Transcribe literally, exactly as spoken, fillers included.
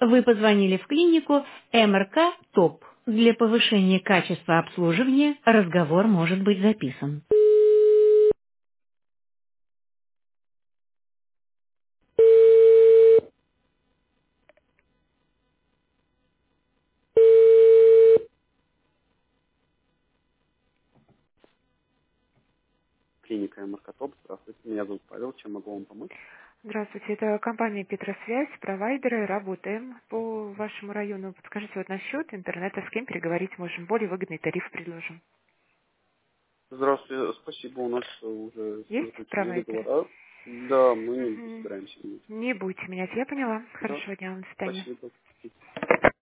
Вы позвонили в клинику эм эр ка ТОП. Для повышения качества обслуживания разговор может быть записан. Клиника эм эр ка ТОП. Здравствуйте, меня зовут Павел. Чем могу вам помочь? Здравствуйте, это компания Петросвязь, провайдеры, работаем по вашему району. Подскажите вот насчет интернета, с кем переговорить можем, более выгодный тариф предложим. Здравствуйте, спасибо. У нас уже Есть заключены провайдеры? договора. Да, мы не Мгм. собираемся менять. Не будете менять, я поняла. Да, Хорошего дня вам, до свидания. спасибо.